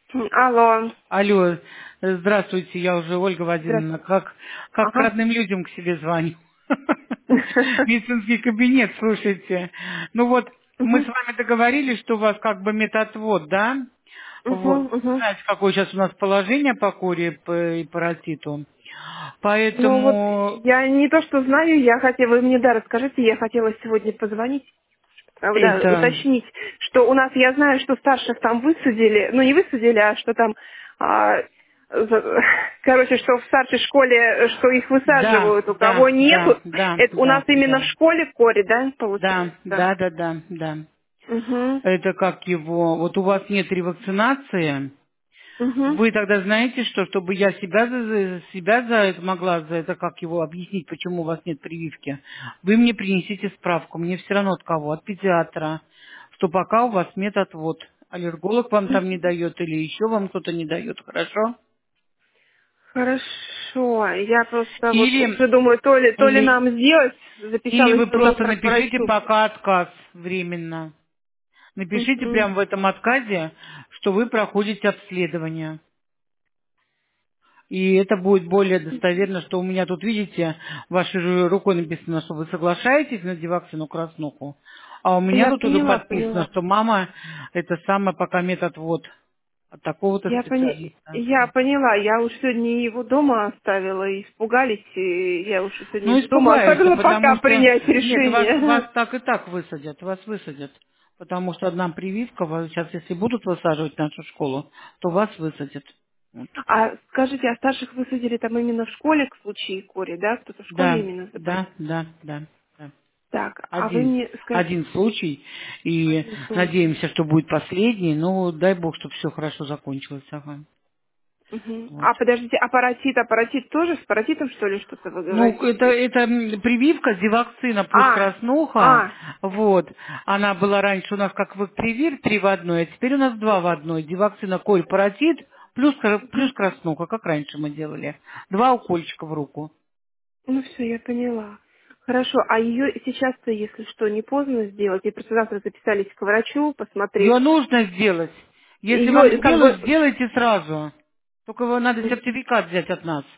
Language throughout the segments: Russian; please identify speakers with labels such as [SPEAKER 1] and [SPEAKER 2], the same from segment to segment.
[SPEAKER 1] Алло.
[SPEAKER 2] Алло, здравствуйте, я уже Ольга Владимировна.
[SPEAKER 1] Здравствуйте.
[SPEAKER 2] Как к
[SPEAKER 1] Ага.
[SPEAKER 2] родным людям к себе звоню. Медицинский кабинет, слушайте. Ну вот, мы с
[SPEAKER 1] Мгм.
[SPEAKER 2] вами договорились, что у вас как бы метатвод, да? Вот.
[SPEAKER 1] Мгм, мгм.
[SPEAKER 2] Знаете, какое сейчас у нас положение по коре и паротиту.
[SPEAKER 1] Ну вот
[SPEAKER 2] Поэтому
[SPEAKER 1] я не то что знаю, я хотела, вы мне да, расскажите, я хотела сегодня позвонить, да,
[SPEAKER 2] это...
[SPEAKER 1] уточнить, что у нас, я знаю, что старших там высадили, ну не высадили, а что там, короче, что в старшей школе, что их
[SPEAKER 2] Да,
[SPEAKER 1] высаживают, у кого
[SPEAKER 2] да,
[SPEAKER 1] нету,
[SPEAKER 2] да, да,
[SPEAKER 1] это у нас
[SPEAKER 2] да,
[SPEAKER 1] именно в
[SPEAKER 2] да.
[SPEAKER 1] школе в коре, да,
[SPEAKER 2] Да,
[SPEAKER 1] получается?
[SPEAKER 2] да, да, да, да.
[SPEAKER 1] Угу.
[SPEAKER 2] Это как его... Вот у вас нет ревакцинации.
[SPEAKER 1] Угу.
[SPEAKER 2] Вы тогда знаете, что, чтобы я себя за это могла, за это как его объяснить, почему у вас нет прививки, вы мне принесите справку, мне все равно от кого, от педиатра, что пока у вас метотвод. Аллерголог вам там не дает или еще вам кто-то не дает, хорошо?
[SPEAKER 1] Хорошо, я просто вот
[SPEAKER 2] Или,
[SPEAKER 1] уже думаю, то ли
[SPEAKER 2] или,
[SPEAKER 1] нам сделать,
[SPEAKER 2] или
[SPEAKER 1] записалась
[SPEAKER 2] вы
[SPEAKER 1] на
[SPEAKER 2] просто
[SPEAKER 1] завтра к
[SPEAKER 2] напишите
[SPEAKER 1] врачу.
[SPEAKER 2] пока отказ временно. Напишите
[SPEAKER 1] Мгм.
[SPEAKER 2] прямо в этом отказе, что вы проходите обследование. И это будет более достоверно, что у меня тут, видите, вашей же рукой написано, что вы соглашаетесь на дивакцину краснуху, а у меня
[SPEAKER 1] Я
[SPEAKER 2] тут уже
[SPEAKER 1] поняла,
[SPEAKER 2] подписано,
[SPEAKER 1] поняла.
[SPEAKER 2] что мама это самое пока метод вот от такого-то специалиста.
[SPEAKER 1] Я поняла, я уж сегодня его дома оставила, и испугались, и я уж сегодня
[SPEAKER 2] Ну,
[SPEAKER 1] его дома
[SPEAKER 2] испугаются,
[SPEAKER 1] оставила пока
[SPEAKER 2] потому что...
[SPEAKER 1] принять
[SPEAKER 2] Нет, вас
[SPEAKER 1] решение.
[SPEAKER 2] так и так высадят, вас высадят. Потому что одна прививка, сейчас если будут высаживать нашу школу, то вас высадят. Вот.
[SPEAKER 1] А скажите, а старших высадили там именно в школе к случаю кори, да? Кто-то в школе
[SPEAKER 2] Да,
[SPEAKER 1] именно заболел?
[SPEAKER 2] да, да, да, да.
[SPEAKER 1] Так, а вы
[SPEAKER 2] Один,
[SPEAKER 1] мне скажите,
[SPEAKER 2] один случай, и
[SPEAKER 1] один случай.
[SPEAKER 2] надеемся, что будет последний, но дай бог, чтобы все хорошо закончилось. Ага.
[SPEAKER 1] Мгм.
[SPEAKER 2] Вот.
[SPEAKER 1] А подождите, аппаратит тоже? С паратитом, что ли, что-то вы
[SPEAKER 2] Ну, это,
[SPEAKER 1] говорите?
[SPEAKER 2] это прививка дивакцина плюс
[SPEAKER 1] А,
[SPEAKER 2] краснуха.
[SPEAKER 1] а,
[SPEAKER 2] Вот. Она была раньше у нас как вакпривир 3 в одной, а теперь у нас 2 в одной. Дивакцина коль паротит плюс
[SPEAKER 1] мгм.
[SPEAKER 2] краснуха, как раньше мы делали. 2 укольчика в руку.
[SPEAKER 1] Ну все, я поняла. Хорошо, а ее сейчас-то, если что, не поздно сделать? И просто завтра записались к врачу посмотреть.
[SPEAKER 2] Ее нужно сделать. Если вам
[SPEAKER 1] Ее как
[SPEAKER 2] сделают,
[SPEAKER 1] бы...
[SPEAKER 2] сделайте сразу. Только его надо
[SPEAKER 1] Мгм.
[SPEAKER 2] сертификат взять от нас.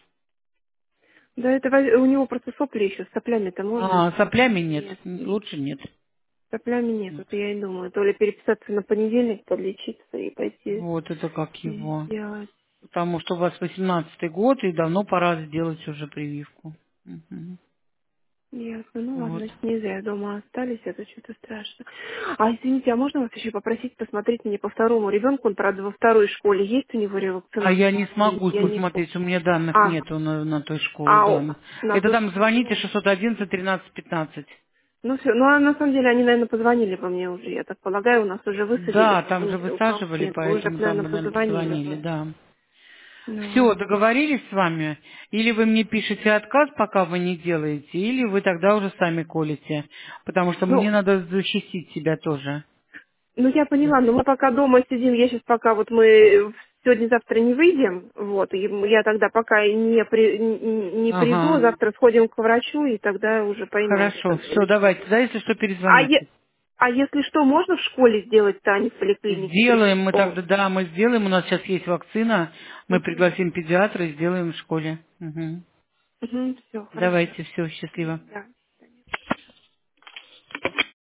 [SPEAKER 1] Да это у него просто сопли еще, с соплями-то можно
[SPEAKER 2] А,
[SPEAKER 1] сделать
[SPEAKER 2] соплями
[SPEAKER 1] или
[SPEAKER 2] нет.
[SPEAKER 1] нет?
[SPEAKER 2] Лучше нет.
[SPEAKER 1] С соплями нет,
[SPEAKER 2] Нет.
[SPEAKER 1] вот я и думаю. То ли переписаться на понедельник, подлечиться и пойти
[SPEAKER 2] Вот это как
[SPEAKER 1] и
[SPEAKER 2] его.
[SPEAKER 1] сделать.
[SPEAKER 2] Потому что у вас 18-й год, и давно пора сделать уже прививку. Мгм.
[SPEAKER 1] Ясно. Ну ладно,
[SPEAKER 2] Вот.
[SPEAKER 1] значит, не зря дома остались, это что-то страшно. А извините, а можно вас еще попросить посмотреть мне по второму ребенку? Он, правда, во второй школе. Есть у него
[SPEAKER 2] А я
[SPEAKER 1] ревакцинация
[SPEAKER 2] не
[SPEAKER 1] или нет?
[SPEAKER 2] смогу
[SPEAKER 1] Я не помню.
[SPEAKER 2] посмотреть, у меня данных
[SPEAKER 1] А,
[SPEAKER 2] нету на той школе,
[SPEAKER 1] а
[SPEAKER 2] да.
[SPEAKER 1] на
[SPEAKER 2] Это
[SPEAKER 1] ту
[SPEAKER 2] там звоните
[SPEAKER 1] школу.
[SPEAKER 2] 611 13 15.
[SPEAKER 1] Ну все, ну а на самом деле они, наверное, позвонили бы мне уже, я так полагаю, у нас уже высадили,
[SPEAKER 2] Да, там же
[SPEAKER 1] по-моему, у
[SPEAKER 2] высаживали,
[SPEAKER 1] каунселинга, уже,
[SPEAKER 2] поэтому там
[SPEAKER 1] наверное,
[SPEAKER 2] бы, наверное,
[SPEAKER 1] позвонили
[SPEAKER 2] позвонили,
[SPEAKER 1] бы.
[SPEAKER 2] да. Все,
[SPEAKER 1] Ну,
[SPEAKER 2] договорились с вами? Или вы мне пишете отказ, пока вы не делаете, или вы тогда уже сами колите. Потому что мне
[SPEAKER 1] ну,
[SPEAKER 2] надо защитить себя тоже.
[SPEAKER 1] ну, я поняла, но мы пока дома сидим, я сейчас пока вот мы сегодня-завтра не выйдем, вот, и я тогда пока не приду,
[SPEAKER 2] Ага.
[SPEAKER 1] завтра сходим к врачу, и тогда уже поймем,
[SPEAKER 2] Хорошо.
[SPEAKER 1] как
[SPEAKER 2] Все,
[SPEAKER 1] будет.
[SPEAKER 2] давайте. Да, если что,
[SPEAKER 1] А,
[SPEAKER 2] перезвоните.
[SPEAKER 1] а если что, можно в школе сделать-то, а не в поликлинике
[SPEAKER 2] Сделаем
[SPEAKER 1] прийти?
[SPEAKER 2] мы тогда, да, мы сделаем. У нас сейчас есть вакцина. Мы
[SPEAKER 1] Угу.
[SPEAKER 2] пригласим педиатра и сделаем в школе. Мгм.
[SPEAKER 1] Угу, все, хорошо.
[SPEAKER 2] Давайте, все, счастливо.
[SPEAKER 1] Да.